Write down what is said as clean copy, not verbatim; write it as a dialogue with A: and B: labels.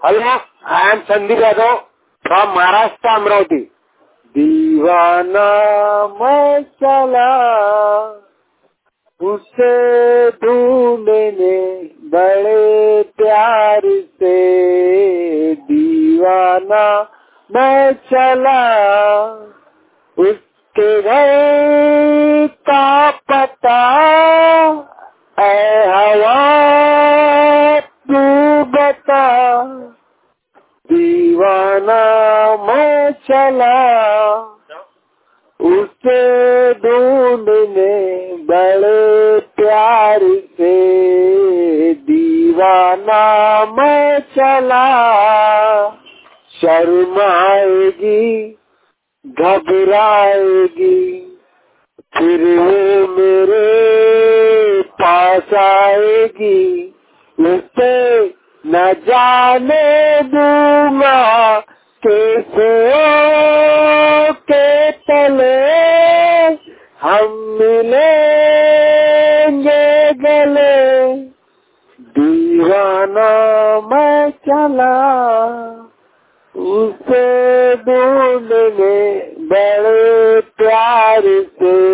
A: Hello, I am Sandeep Yadav from Maharashtra, Amravati. Deewana मैं चला उसे ढूंढने बड़े प्यार से, दीवाना मैं चला उसके घर का पता ऐ हवा तू बता। दीवाना मैं चला उसे ढूंढने बड़े प्यार से, दीवाना मैं चला। शर्माएगी घबराएगी फिर वो मेरे पास आएगी, उसे न जाने दूंगा कैसे के तले हम मिलेंगे गले। दीवाना मैं चला उसे ढूंढने बड़े प्यार से,